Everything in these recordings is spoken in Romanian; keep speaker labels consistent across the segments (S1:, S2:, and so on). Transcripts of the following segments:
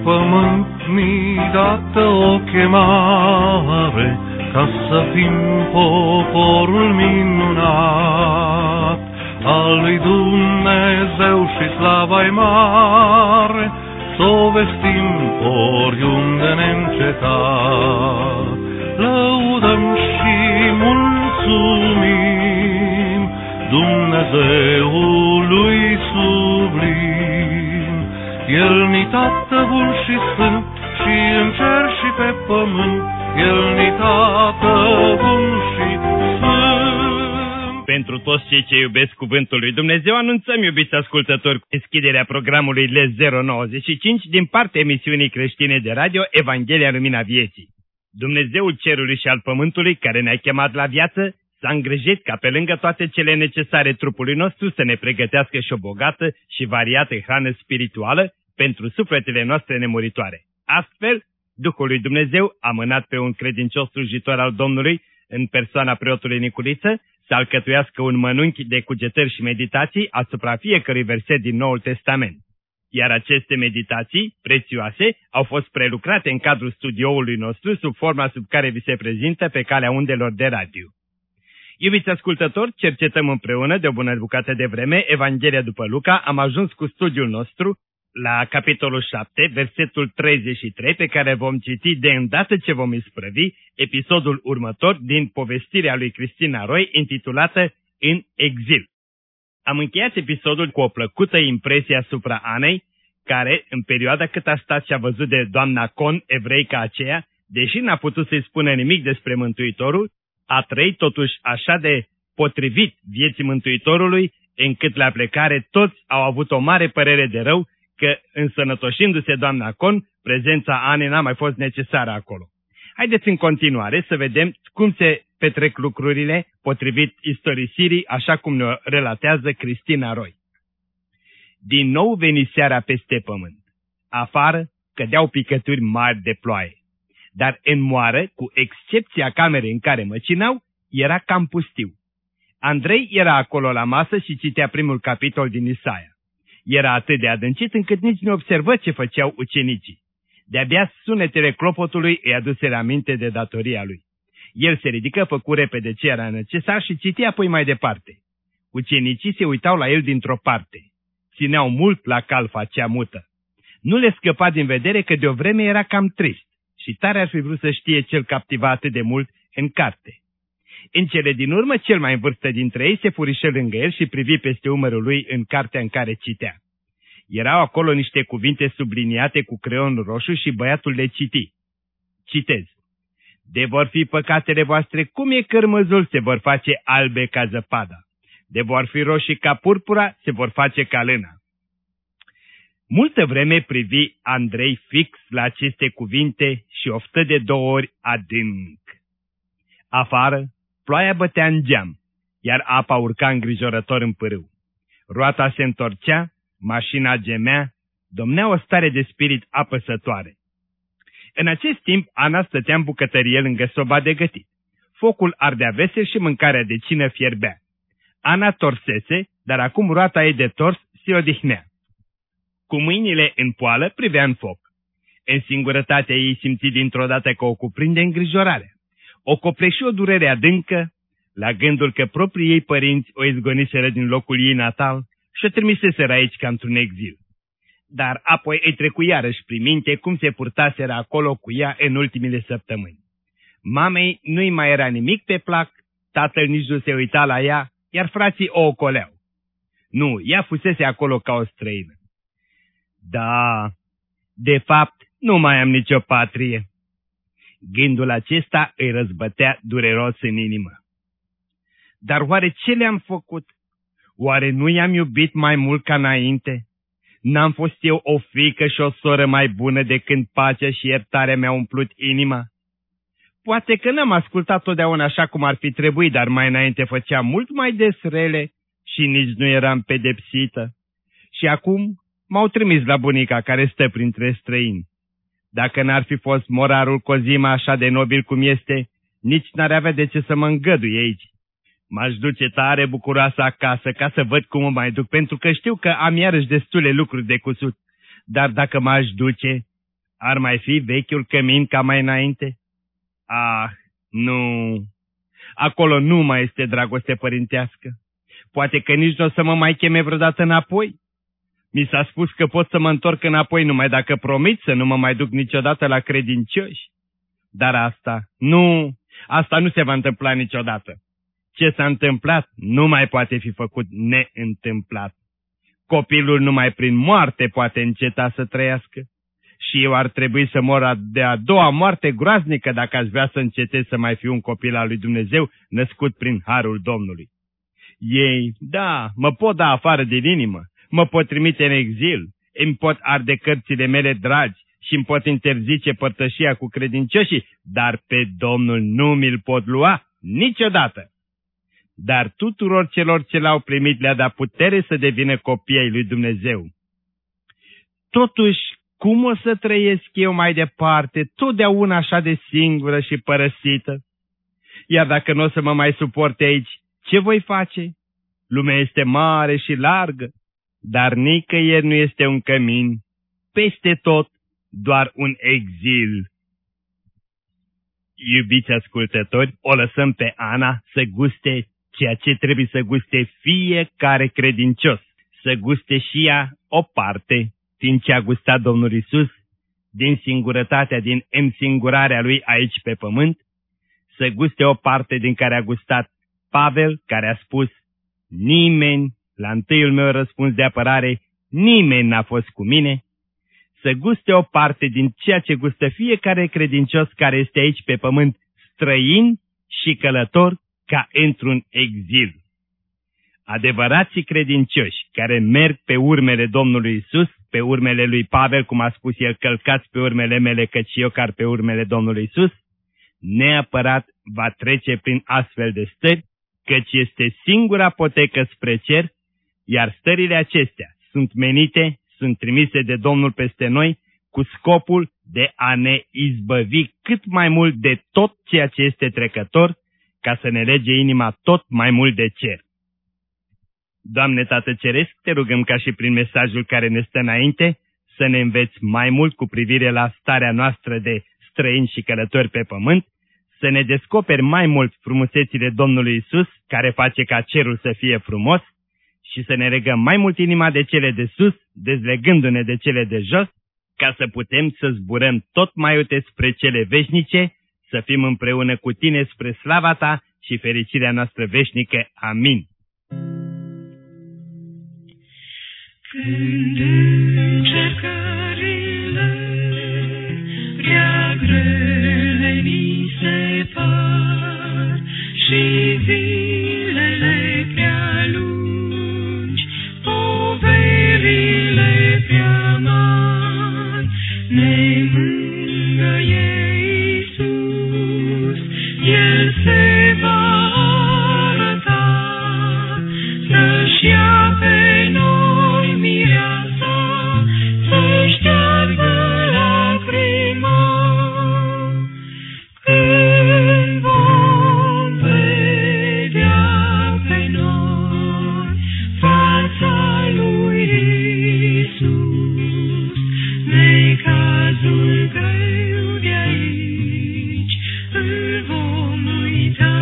S1: pământ mi-i dată o chemare, ca să fim poporul minunat al lui Dumnezeu și slava-i mare, s-o vestim oriunde neîncetat. Lăudăm și mulțumim Dumnezeului sublim. El-ni Tată bun și sfânt, și în cer și pe pământ, El-ni Tată bun și sfânt.
S2: Pentru toți cei ce iubesc cuvântul lui Dumnezeu, anunțăm, iubiți ascultători, deschiderea programului LS095 din partea emisiunii creștine de radio Evanghelia Lumina Vieții. Dumnezeul cerului și al pământului, care ne-a chemat la viață, s-a îngrijit ca pe lângă toate cele necesare trupului nostru să ne pregătească și o bogată și variată hrană spirituală pentru sufletele noastre nemuritoare. Astfel, Duhul lui Dumnezeu a mânat pe un credincios slujitor al Domnului, în persoana preotului Niculiță, să alcătuiască un mănunchi de cugetări și meditații asupra fiecărui verset din Noul Testament. Iar aceste meditații prețioase au fost prelucrate în cadrul studioului nostru sub forma sub care vi se prezintă pe calea undelor de radio. Iubiți ascultători, cercetăm împreună de o bună bucată de vreme Evanghelia după Luca. Am ajuns cu studiul nostru la capitolul 7, versetul 33, pe care vom citi de îndată ce vom isprăvi episodul următor din povestirea lui Cristina Roy, intitulată În exil. Am încheiat episodul cu o plăcută impresie asupra Anei, care, în perioada cât a stat și a văzut de doamna Con, evreica aceea, deși n-a putut să-i spună nimic despre Mântuitorul, a trăit totuși așa de potrivit vieții Mântuitorului, încât la plecare toți au avut o mare părere de rău că, însănătoșindu-se doamna Con, prezența Anei n-a mai fost necesară acolo. Haideți în continuare să vedem cum se petrec lucrurile potrivit istorisirii, așa cum ne relatează Cristina Roy. Din nou veni seara peste pământ. Afară cădeau picături mari de ploaie. Dar în moară, cu excepția camerei în care măcinau, era cam pustiu. Andrei era acolo la masă și citea primul capitol din Isaia. Era atât de adâncit încât nici nu observă ce făceau ucenicii. De-abia sunetele clopotului îi aduseră aminte de datoria lui. El se ridică, făcu repede ce era necesar și citi apoi mai departe. Ucenicii se uitau la el dintr-o parte. Țineau mult la calfa cea mută. Nu le scăpa din vedere că de o vreme era cam trist și tare ar fi vrut să știe cel captivat atât de mult în carte. În cele din urmă, cel mai în vârstă dintre ei se furișă lângă el și privi peste umărul lui în cartea în care citea. Erau acolo niște cuvinte subliniate cu creion roșu și băiatul le citi. Citez. De vor fi păcatele voastre, cum e cărmăzul, se vor face albe ca zăpada. De vor fi roșii ca purpura, se vor face ca lână. Multă vreme privi Andrei fix la aceste cuvinte și oftă de 2 ori adânc. Afară, ploaia bătea în geam, iar apa urca îngrijorător în pârâu. Roata se întorcea, mașina gemea, domnea o stare de spirit apăsătoare. În acest timp, Ana stătea în bucătărie lângă soba de gătit. Focul ardea vesel și mâncarea de cină fierbea. Ana torsese, dar acum roata ei de tors se odihnea. Cu mâinile în poală privea în foc. În singurătatea ei simți dintr-o dată că o cuprinde îngrijorarea. O copleși o durere adâncă, la gândul că proprii ei părinți o izgoniseră din locul ei natal și o trimiseseră aici ca într-un exil. Dar apoi îi trecu iarăși prin minte cum se purtaseră acolo cu ea în ultimile săptămâni. Mamei nu-i mai era nimic pe plac, tatăl nici nu se uita la ea, iar frații o ocoleau. Nu, ea fusese acolo ca o străină. Da, de fapt, nu mai am nicio patrie. Gândul acesta îi răzbătea dureros în inimă. Dar oare ce le-am făcut? Oare nu i-am iubit mai mult ca înainte? N-am fost eu o fiică și o soră mai bună de când pacea și iertarea mi-au umplut inima? Poate că n-am ascultat totdeauna așa cum ar fi trebuit, dar mai înainte făceam mult mai des rele și nici nu eram pedepsită. Și acum m-au trimis la bunica care stă printre străini. Dacă n-ar fi fost morarul Cozima așa de nobil cum este, nici n-ar avea de ce să mă îngăduie aici. M-aș duce tare bucuroasă acasă ca să văd cum mă mai duc, pentru că știu că am iarăși destule lucruri de cusut. Dar dacă m-aș duce, Ar mai fi vechiul cămin ca mai înainte? Ah, nu! Acolo nu mai este dragoste părintească. Poate că nici nu o să mă mai cheme vreodată înapoi. Mi s-a spus că pot să mă întorc înapoi numai dacă promit să nu mă mai duc niciodată la credincioși. Dar asta nu se va întâmpla niciodată. Ce s-a întâmplat nu mai poate fi făcut neîntâmplat. Copilul numai prin moarte poate înceta să trăiască. Și eu ar trebui să mor de a doua moarte groaznică dacă aș vrea să încetez să mai fiu un copil al lui Dumnezeu născut prin harul Domnului. Ei, da, mă pot da afară din inimă, mă pot trimite în exil, îmi pot arde cărțile mele dragi și îmi pot interzice părtășia cu credincioșii, dar pe Domnul nu mi-l pot lua niciodată. Dar tuturor celor ce l-au primit le-a dat putere să devină copii ai lui Dumnezeu. Totuși, cum o să trăiesc eu mai departe, totdeauna așa de singură și părăsită? Iar dacă nu o să mă mai suporte aici, ce voi face? Lumea este mare și largă, dar nicăieri nu este un cămin, peste tot doar un exil. Iubiți ascultători, o lăsăm pe Ana să guste ceea ce trebuie să guste fiecare credincios, să guste și ea o parte din ce a gustat Domnul Iisus, din singurătatea, din însingurarea Lui aici pe pământ, să guste o parte din care a gustat Pavel, care a spus: nimeni, la întâiul meu răspuns de apărare, nimeni n-a fost cu mine, să guste o parte din ceea ce gustă fiecare credincios care este aici pe pământ, străin și călător, ca într-un exil. Adevărații credincioși care merg pe urmele Domnului Iisus, pe urmele lui Pavel, cum a spus el, călcați pe urmele mele, căci eu car pe urmele Domnului Iisus, neapărat va trece prin astfel de stări, căci este singura potecă spre cer, iar stările acestea sunt trimise de Domnul peste noi, cu scopul de a ne izbăvi cât mai mult de tot ceea ce este trecător, ca să ne lege inima tot mai mult de cer. Doamne Tată Ceresc, te rugăm ca și prin mesajul care ne stă înainte, să ne înveți mai mult cu privire la starea noastră de străini și călători pe pământ, să ne descoperi mai mult frumusețile Domnului Iisus, care face ca cerul să fie frumos, și să ne legăm mai mult inima de cele de sus, dezlegându-ne de cele de jos, ca să putem să zburăm tot mai iute spre cele veșnice, să fim împreună cu tine spre slava ta și fericirea noastră veșnică. Amin.
S3: Când încercările prea grele ni se par și zilele prea lungi, poverile prea mari, ne mângâie Iisus, El se va arăta, să-și ia pe noi mireasa, să șteargă lacrima. Când vom vedea pe noi fața lui Iisus, necazul greu de aici îl vom uita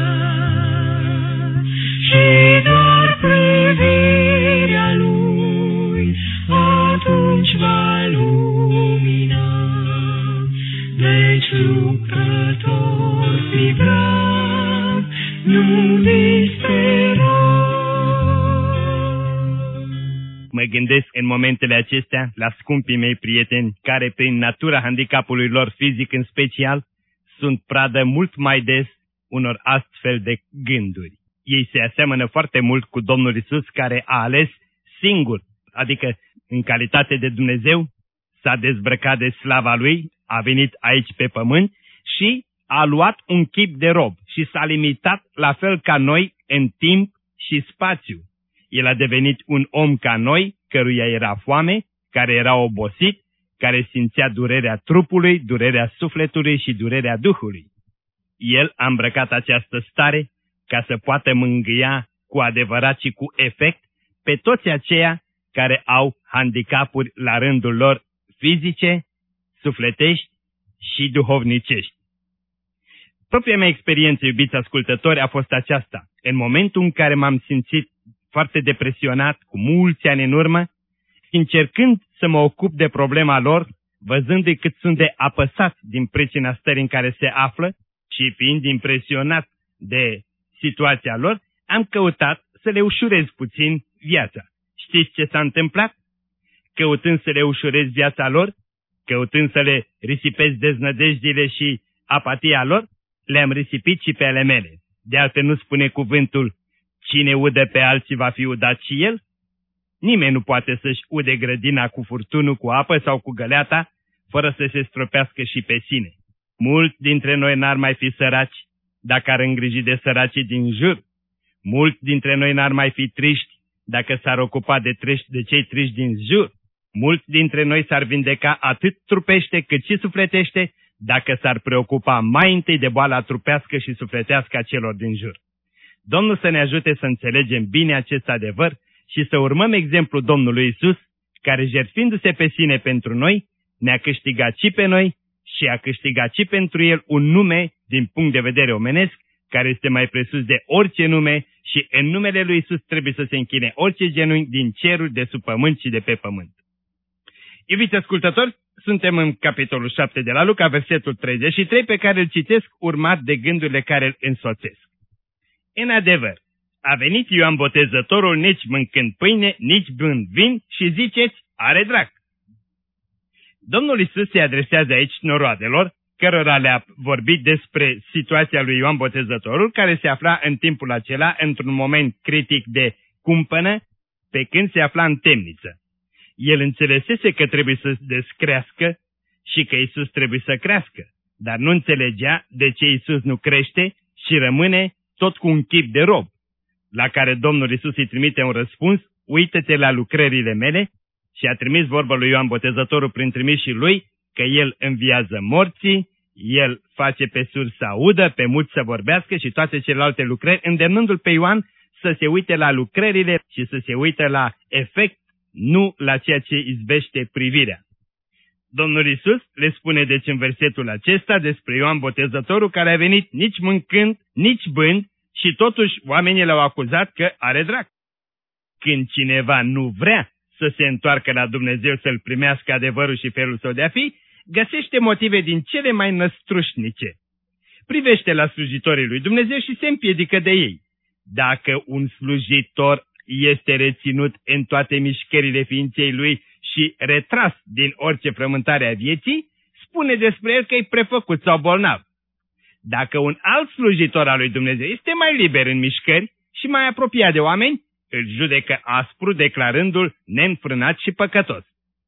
S3: și doar privirea lui atunci va lumina. Deci lucrător fi brav, nu dispera.
S2: Mă gândesc în momentele acestea la scumpii mei prieteni care, prin natura handicapului lor fizic în special, sunt pradă mult mai des unor astfel de gânduri. Ei se aseamănă foarte mult cu Domnul Iisus, care a ales singur, adică în calitate de Dumnezeu, s-a dezbrăcat de slava Lui, a venit aici pe pământ și a luat un chip de rob și s-a limitat la fel ca noi în timp și spațiu. El a devenit un om ca noi, căruia era foame, care era obosit, care simțea durerea trupului, durerea sufletului și durerea duhului. El a îmbrăcat această stare ca să poată mângâia cu adevărat și cu efect pe toți aceia care au handicapuri la rândul lor fizice sufletești și duhovnicești. Propria mea experiență, iubiți ascultători, a fost aceasta. În momentul în care m-am simțit foarte depresionat, cu mulți ani în urmă, încercând să mă ocup de problema lor, văzându-i cât sunt de apăsat din pricina stării în care se află și fiind impresionat de situația lor, am căutat să le ușurez puțin viața. Știți ce s-a întâmplat? Căutând să le ușurez viața lor, căutând să le risipez deznădejdile și apatia lor, le-am risipit și pe ale mele. De altfel nu spune cuvântul, cine udă pe alții va fi udat și el? Nimeni nu poate să-și ude grădina cu furtunul, cu apă sau cu găleata, fără să se stropească și pe sine. Mulți dintre noi n-ar mai fi săraci dacă ar îngriji de săracii din jur. Mulți dintre noi n-ar mai fi triști dacă s-ar ocupa de cei triști din jur. Mulți dintre noi s-ar vindeca atât trupește cât și sufletește dacă s-ar preocupa mai întâi de boala trupească și sufletească a celor din jur. Domnul să ne ajute să înțelegem bine acest adevăr și să urmăm exemplul Domnului Iisus, care jertfindu-se pe sine pentru noi, ne-a câștigat și pe noi și a câștigat și pentru El un nume din punct de vedere omenesc, care este mai presus de orice nume și în numele lui Iisus trebuie să se închine orice genunchi din ceruri, de sub pământ și de pe pământ. Iubiți ascultători, suntem în capitolul 7 de la Luca, versetul 33, pe care îl citesc urmat de gândurile care îl însoțesc. În adevăr, a venit Ioan Botezătorul nici mâncând pâine, nici bând vin și ziceți, are drac. Domnul Iisus se adresează aici noroadelor, cărora le-a vorbit despre situația lui Ioan Botezătorul, care se afla în timpul acela într-un moment critic de cumpănă, pe când se afla în temniță. El înțelesese că trebuie să descrească și că Iisus trebuie să crească, dar nu înțelegea de ce Iisus nu crește și rămâne tot cu un chip de rob, la care Domnul Iisus îi trimite un răspuns, uită-te la lucrările mele, și a trimis vorba lui Ioan Botezătorul prin trimișii lui, că el înviază morții, el face pe surzi să audă, pe muți să vorbească și toate celelalte lucrări, îndemnându-l pe Ioan să se uite la lucrările și să se uite la efect, nu la ceea ce izbește privirea. Domnul Iisus le spune deci în versetul acesta despre Ioan Botezătorul, care a venit nici mâncând, nici bând și totuși oamenii l-au acuzat că are drac. Când cineva nu vrea să se întoarcă la Dumnezeu, să-L primească adevărul și felul său de a fi, găsește motive din cele mai năstrușnice. Privește la slujitorii lui Dumnezeu și se împiedică de ei. Dacă un slujitor este reținut în toate mișcările ființei lui și retras din orice frământare a vieții, spune despre el că e prefăcut sau bolnav. Dacă un alt slujitor al lui Dumnezeu este mai liber în mișcări și mai apropiat de oameni, îl judecă aspru, declarându-l neînfrânat și păcătos.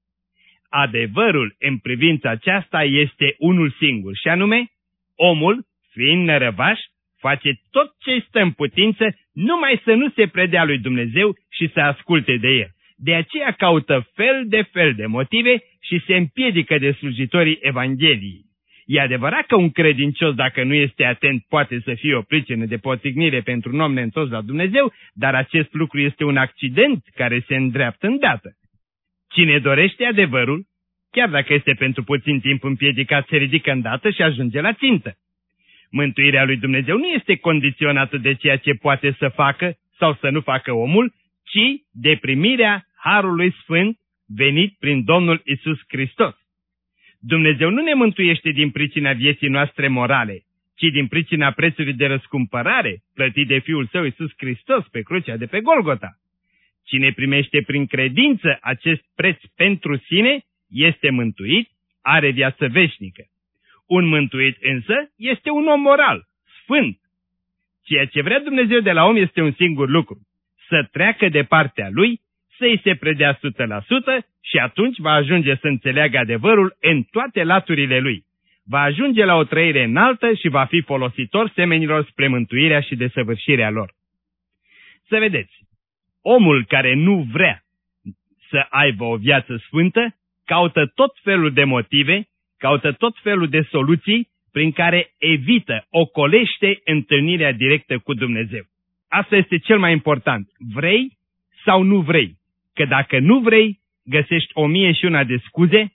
S2: Adevărul în privința aceasta este unul singur, și anume, omul, fiind nărăvaș, face tot ce stă în putință, numai să nu se predea lui Dumnezeu și să asculte de el. De aceea caută fel de motive și se împiedică de slujitorii Evangheliei. E adevărat că un credincios, dacă nu este atent, poate să fie o pricină de potignire pentru un om neîntors la Dumnezeu, dar acest lucru este un accident care se îndreaptă îndată. Cine dorește adevărul, chiar dacă este pentru puțin timp împiedicat, se ridică îndată și ajunge la țintă. Mântuirea lui Dumnezeu nu este condiționată de ceea ce poate să facă sau să nu facă omul, ci de primirea Harului Sfânt venit prin Domnul Iisus Hristos. Dumnezeu nu ne mântuiește din pricina vieții noastre morale, ci din pricina prețului de răscumpărare plătit de Fiul Său Iisus Hristos pe crucea de pe Golgota. Cine primește prin credință acest preț pentru sine, este mântuit, are viață veșnică. Un mântuit însă este un om moral, sfânt. Ceea ce vrea Dumnezeu de la om este un singur lucru, să treacă de partea lui, să-i se predea 100% și atunci va ajunge să înțeleagă adevărul în toate laturile lui. Va ajunge la o trăire înaltă și va fi folositor semenilor spre mântuirea și desăvârșirea lor. Să vedeți, omul care nu vrea să aibă o viață sfântă, caută tot felul de motive, caută tot felul de soluții prin care evită, ocolește întâlnirea directă cu Dumnezeu. Asta este cel mai important. Vrei sau nu vrei? Că dacă nu vrei, găsești 1001 de scuze,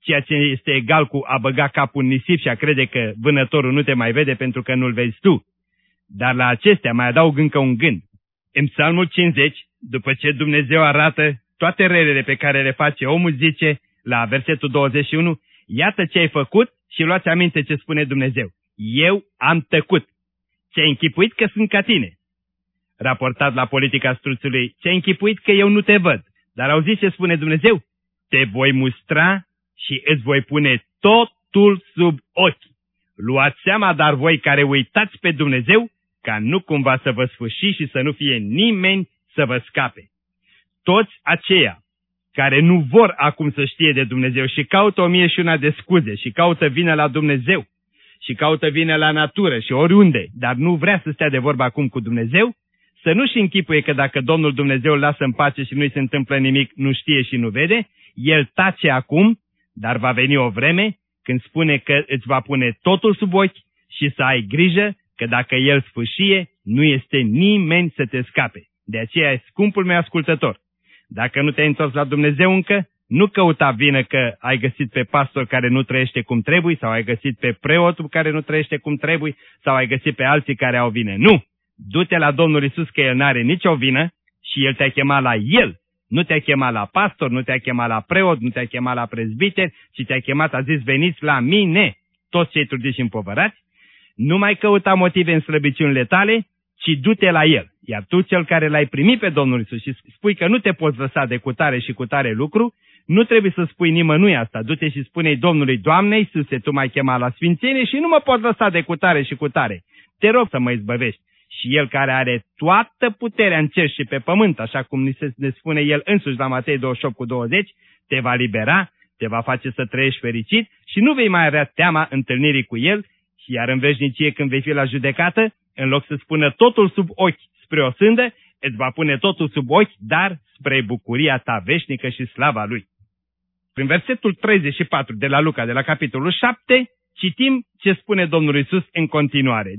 S2: ceea ce este egal cu a băga capul în nisip și a crede că vânătorul nu te mai vede pentru că nu-l vezi tu. Dar la acestea mai adaug încă un gând. În Psalmul 50, după ce Dumnezeu arată toate relele pe care le face omul, zice la versetul 21, iată ce ai făcut și luați aminte ce spune Dumnezeu. Eu am tăcut. Ți-ai închipuit că sunt ca tine. Raportat la politica struțului, ți-ai închipuit că eu nu te văd. Dar auziți ce spune Dumnezeu? Te voi mustra și îți voi pune totul sub ochi. Luați seama, dar voi care uitați pe Dumnezeu, ca nu cumva să vă sfârși și să nu fie nimeni să vă scape. Toți aceia care nu vor acum să știe de Dumnezeu și caută 1001 de scuze și caută vină la Dumnezeu și caută vină la natură și oriunde, dar nu vrea să stea de vorbă acum cu Dumnezeu, să nu-și închipuie că dacă Domnul Dumnezeu îl lasă în pace și nu-i se întâmplă nimic, nu știe și nu vede, el tace acum, dar va veni o vreme când spune că îți va pune totul sub ochi și să ai grijă că dacă el sfâșie, nu este nimeni să te scape. De aceea, scumpul meu ascultător, dacă nu te-ai întors la Dumnezeu încă, nu căuta vină că ai găsit pe pastor care nu trăiește cum trebuie, sau ai găsit pe preotul care nu trăiește cum trebuie, sau ai găsit pe alții care au vină. Nu! Du-te la Domnul Iisus că El n-are nicio vină și El te-a chemat la El. Nu te-a chemat la pastor, nu te-a chemat la preot, nu te-a chemat la prezbiter, ci te-a chemat, a zis, veniți la mine, toți cei trudiți și împovărați. Nu mai căuta motive în slăbiciunile tale, ci du-te la El. Iar tu, cel care l-ai primit pe Domnul Iisus și spui că nu te poți lăsa de cutare și cutare lucru, nu trebuie să spui nimănui asta. Du-te și spune-i Domnului, Doamne Iisuse, Tu m-ai chemat la sfințenie și nu mă pot lăsa de cutare și cutare. Te rog să mă izbăvești. Și El care are toată puterea în cer și pe pământ, așa cum ne spune El însuși la Matei 28:20, te va libera, te va face să trăiești fericit și nu vei mai avea teama întâlnirii cu El. Și iar în veșnicie când vei fi la judecată, în loc să spună totul sub ochi spre o sândă, îți va pune totul sub ochi, dar spre bucuria ta veșnică și slava Lui. Prin versetul 34 de la Luca, de la capitolul 7, citim ce spune Domnul Iisus în continuare.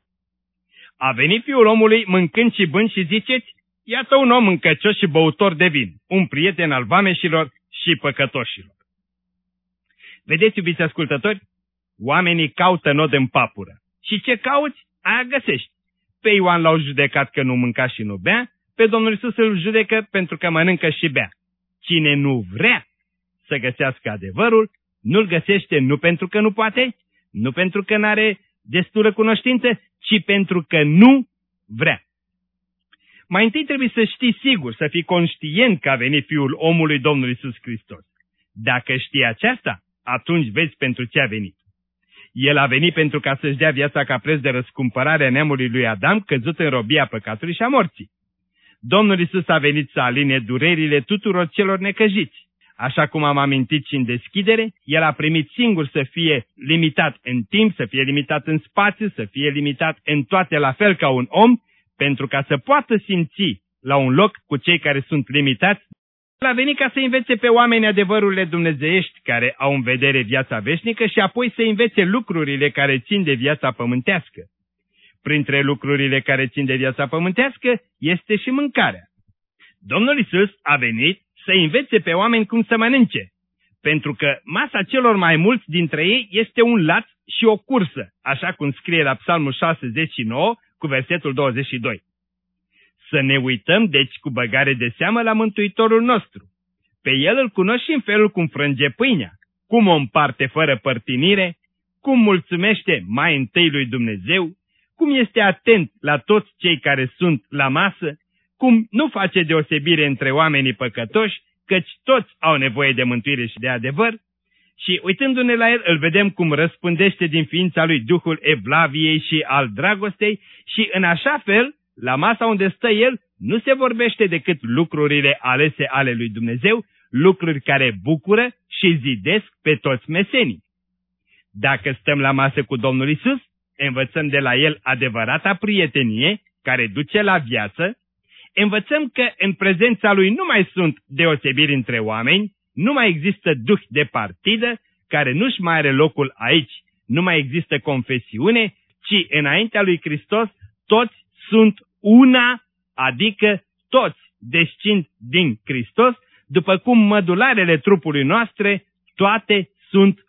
S2: A venit Fiul omului mâncând și bând și ziceți, iată un om încăcios și băutor de vin, un prieten al vameșilor și păcătoșilor. Vedeți, iubiți ascultători, oamenii caută nod în papură. Și ce cauți, aia găsești. Pe Ioan l-au judecat că nu mânca și nu bea, pe Domnul Iisus îl judecă pentru că mănâncă și bea. Cine nu vrea să găsească adevărul, nu-l găsește nu pentru că nu poate, nu pentru că n-are destulă cunoștință, ci pentru că nu vrea. Mai întâi trebuie să știi sigur, să fii conștient că a venit Fiul omului Domnul Iisus Hristos. Dacă știi aceasta, atunci vezi pentru ce a venit. El a venit pentru ca să-și dea viața ca preț de răscumpărare a neamului lui Adam, căzut în robia păcatului și a morții. Domnul Iisus a venit să aline durerile tuturor celor necăjiți. Așa cum am amintit și în deschidere, El a primit singur să fie limitat în timp, să fie limitat în spațiu, să fie limitat în toate la fel ca un om, pentru ca să poată simți la un loc cu cei care sunt limitați. El a venit ca să învețe pe oameni adevărurile dumnezeiești care au în vedere viața veșnică și apoi să învețe lucrurile care țin de viața pământească. Printre lucrurile care țin de viața pământească este și mâncarea. Domnul Iisus a venit să învețe pe oameni cum să mănânce, pentru că masa celor mai mulți dintre ei este un laț și o cursă, așa cum scrie la Psalmul 69 cu versetul 22. Să ne uităm deci cu băgare de seamă la Mântuitorul nostru. Pe El îl cunoști în felul cum frânge pâinea, cum o împarte fără părtinire, cum mulțumește mai întâi lui Dumnezeu, cum este atent la toți cei care sunt la masă, cum nu face deosebire între oamenii păcătoși, căci toți au nevoie de mântuire și de adevăr, și uitându-ne la El, îl vedem cum răspândește din ființa Lui Duhul evlaviei și al dragostei și în așa fel, la masa unde stă El, nu se vorbește decât lucrurile alese ale lui Dumnezeu, lucruri care bucură și zidesc pe toți mesenii. Dacă stăm la masă cu Domnul Iisus, învățăm de la El adevărata prietenie care duce la viață, învățăm că în prezența Lui nu mai sunt deosebiri între oameni, nu mai există duh de partidă care nu-și mai are locul aici, nu mai există confesiune, ci înaintea lui Hristos toți sunt una, adică toți descind din Hristos, după cum mădularele trupului noastre toate sunt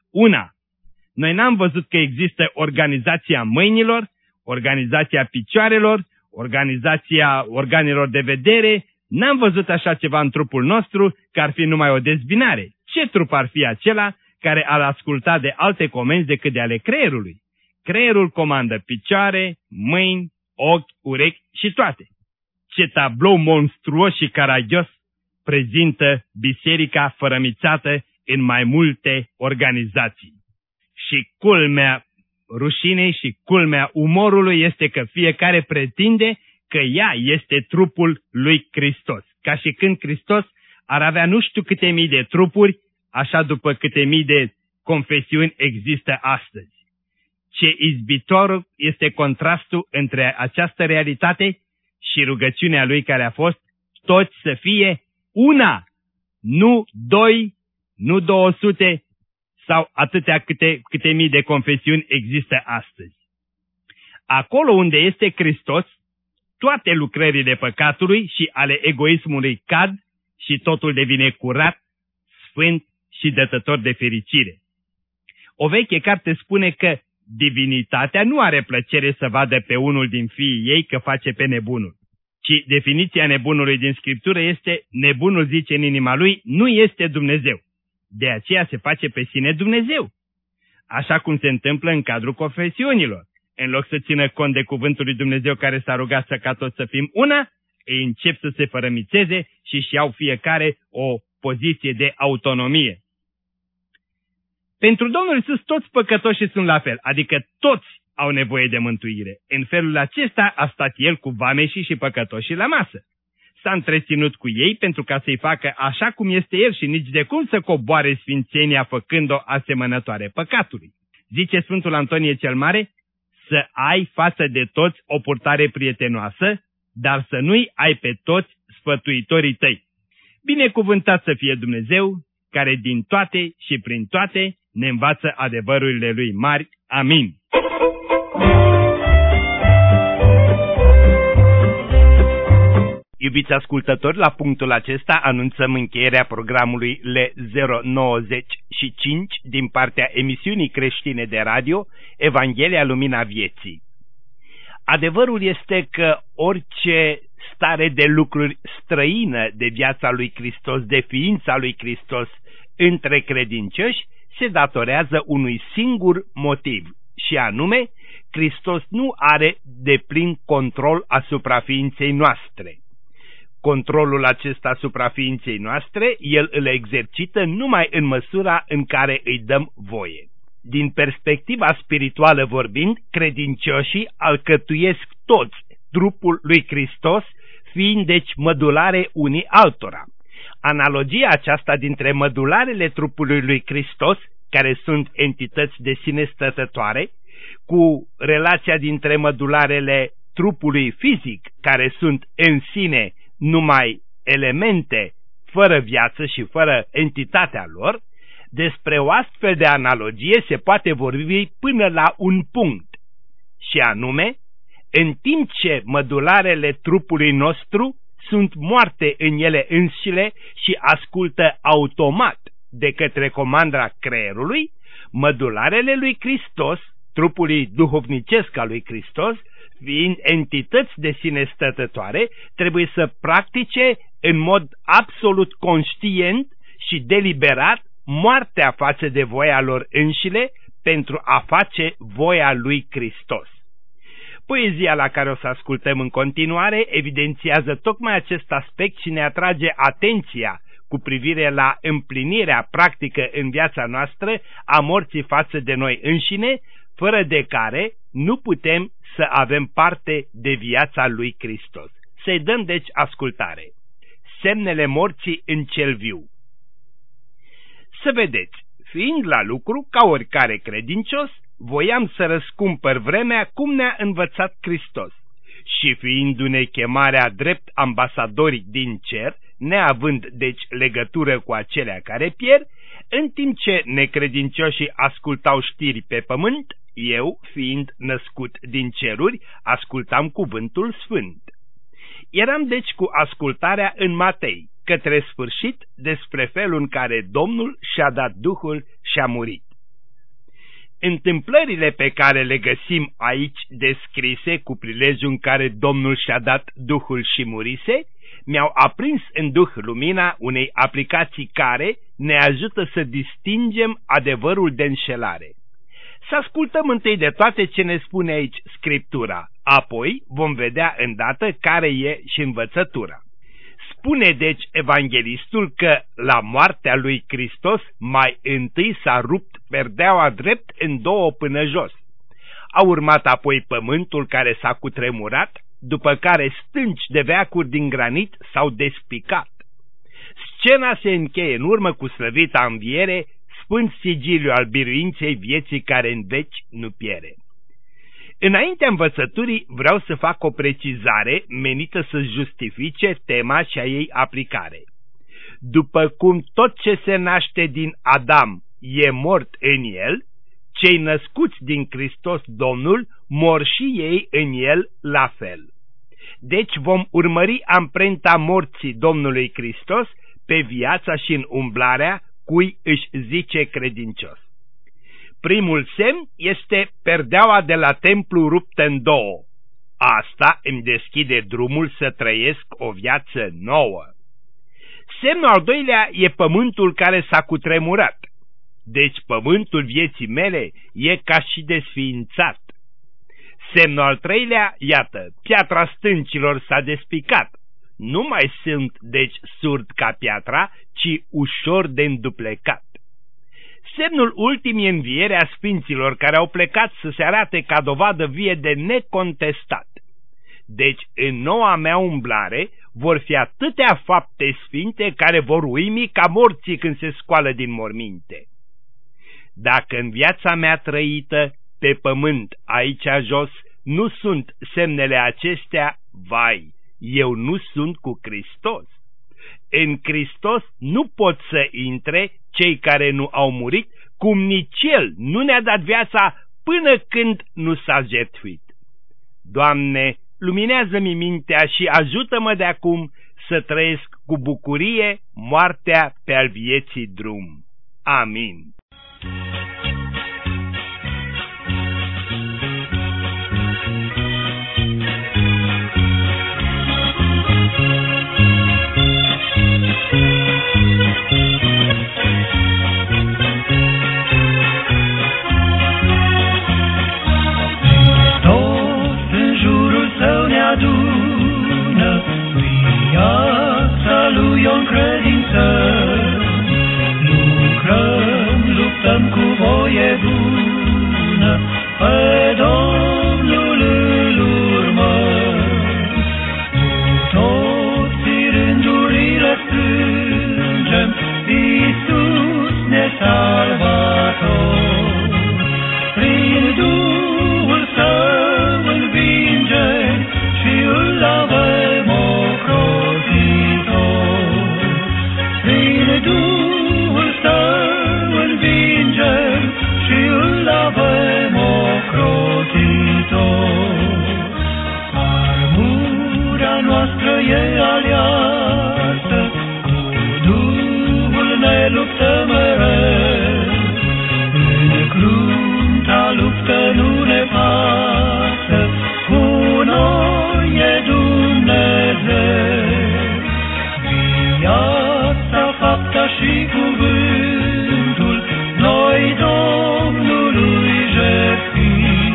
S2: una. Noi n-am văzut că există organizația mâinilor, organizația picioarelor, organizația organelor de vedere. N-am văzut așa ceva în trupul nostru, că ar fi numai o dezbinare. Ce trup ar fi acela care ar asculta de alte comenzi decât de ale creierului? Creierul comandă picioare, mâini, ochi, urechi și toate. Ce tablou monstruos și caragios prezintă biserica fărămițată în mai multe organizații. Și culmea rușinei și culmea umorului este că fiecare pretinde că ea este trupul lui Hristos. Ca și când Hristos ar avea nu știu câte mii de trupuri, așa după câte mii de confesiuni există astăzi. Ce izbitor este contrastul între această realitate și rugăciunea lui care a fost toți să fie una, nu 2, nu 200 sau atâtea câte mii de confesiuni există astăzi. Acolo unde este Hristos, toate lucrările păcatului și ale egoismului cad și totul devine curat, sfânt și dătător de fericire. O veche carte spune că divinitatea nu are plăcere să vadă pe unul din fiii ei că face pe nebunul, ci definiția nebunului din Scriptură este: nebunul zice în inima lui, nu este Dumnezeu. De aceea se face pe sine Dumnezeu. Așa cum se întâmplă în cadrul confesiunilor. În loc să țină cont de cuvântul lui Dumnezeu care s-a rugat ca toți să fim una, ei încep să se fărămițeze și își iau fiecare o poziție de autonomie. Pentru Domnul Iisus toți păcătoșii sunt la fel, adică toți au nevoie de mântuire. În felul acesta a stat El cu vameșii și păcătoșii la masă. S-a întreținut cu ei pentru ca să-i facă așa cum este El și nici de cum să coboare sfințenia făcând-o asemănătoare păcatului. Zice Sfântul Antonie cel Mare, să ai față de toți o purtare prietenoasă, dar să nu-i ai pe toți sfătuitorii tăi. Binecuvântat să fie Dumnezeu, care din toate și prin toate ne învață adevărurile Lui mari. Amin. Iubiți ascultători, la punctul acesta anunțăm încheierea programului L095 din partea emisiunii creștine de radio Evanghelia Lumina Vieții. Adevărul este că orice stare de lucruri străină de viața lui Hristos, de ființa lui Hristos între credincioși, se datorează unui singur motiv, și anume, Hristos nu are deplin control asupra ființei noastre. Controlul acesta asupra ființei noastre, El îl exercită numai în măsura în care îi dăm voie. Din perspectiva spirituală vorbind, credincioșii alcătuiesc toți trupul lui Hristos, fiind deci mădulare unii altora. Analogia aceasta dintre mădularele trupului lui Hristos, care sunt entități de sine stătătoare, cu relația dintre mădularele trupului fizic, care sunt în sine numai elemente fără viață și fără entitatea lor, despre o astfel de analogie se poate vorbi până la un punct, și anume, în timp ce mădularele trupului nostru sunt moarte în ele înșile și ascultă automat de către comanda creierului, mădularele lui Hristos, trupului duhovnicesc al lui Hristos, fiind entități de sine stătătoare, trebuie să practice în mod absolut conștient și deliberat moartea față de voia lor înșile pentru a face voia lui Hristos. Poezia la care o să ascultăm în continuare evidențiază tocmai acest aspect și ne atrage atenția cu privire la împlinirea practică în viața noastră a morții față de noi înșine, fără de care nu putem să avem parte de viața lui Hristos. Să-i dăm deci ascultare. Semnele morții în cel viu. Să vedeți, fiind la lucru ca oricare credincios, voiam să răscumpăr vremea cum ne-a învățat Hristos. Și fiindu-ne chemarea drept ambasadori din cer, neavând deci legătură cu acelea care pierd, în timp ce necredincioșii ascultau știri pe pământ, eu, fiind născut din ceruri, ascultam cuvântul sfânt. Eram deci cu ascultarea în Matei, către sfârșit despre felul în care Domnul și-a dat Duhul și a murit. Întâmplările pe care le găsim aici descrise cu prilejul în care Domnul și-a dat Duhul și murise, mi-au aprins în Duh lumina unei aplicații care ne ajută să distingem adevărul de înșelare. Să ascultăm întâi de toate ce ne spune aici Scriptura, apoi vom vedea îndată care e și învățătura. Spune deci evanghelistul că la moartea lui Hristos mai întâi s-a rupt perdeaua drept în două până jos. A urmat apoi pământul care s-a cutremurat, după care stânci de veacuri din granit s-au despicat. Scena se încheie în urmă cu slăvita înviere, sfânt sigiliu al biruinței vieții care în veci nu piere. Înaintea învățăturii vreau să fac o precizare menită să justifice tema și a ei aplicare. După cum tot ce se naște din Adam e mort în el, cei născuți din Hristos Domnul mor și ei în el la fel. Deci vom urmări amprenta morții Domnului Hristos pe viața și în umblarea cui își zice credincios. Primul semn este perdeaua de la templu ruptă în două. Asta îmi deschide drumul să trăiesc o viață nouă. Semnul al doilea e pământul care s-a cutremurat. Deci pământul vieții mele e ca și desființat. Semnul al treilea, iată, piatra stâncilor s-a despicat. Nu mai sunt deci surd ca piatra, ci ușor de înduplecat. Semnul ultim e învierea sfinților care au plecat să se arate ca dovadă vie de necontestat. Deci în noua mea umblare vor fi atâtea fapte sfinte care vor uimi ca morții când se scoală din morminte. Dacă în viața mea trăită pe pământ aici jos nu sunt semnele acestea, vai, eu nu sunt cu Hristos. În Hristos nu pot să intre cei care nu au murit, cum nici El nu ne-a dat viața până când nu s-a jertfit. Doamne, luminează-mi mintea și ajută-mă de acum să trăiesc cu bucurie moartea pe al vieții drum. Amin.
S3: Adună viața lui o credință, lucrăm, luptăm cu voie bună, pe Domnul îl urmăm. Toți rândurile strângem, Iisus ne salvator, prin Duhul Său învingem și îl avem ocrotitor. Prin Duhul Său învingem și îl avem ocrotitor. Armura noastră e aliasă, cu Duhul ne luptă mereu. În crunta luptă nu ne pasă, cu noi e Dumnezeu. Viața, fapta și cuvântul, noi Domnului jertfim.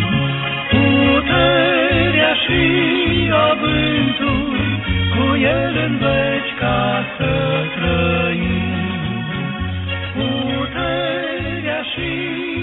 S3: Puterea și avântul, cu El în veci ca să trăim. Puterea și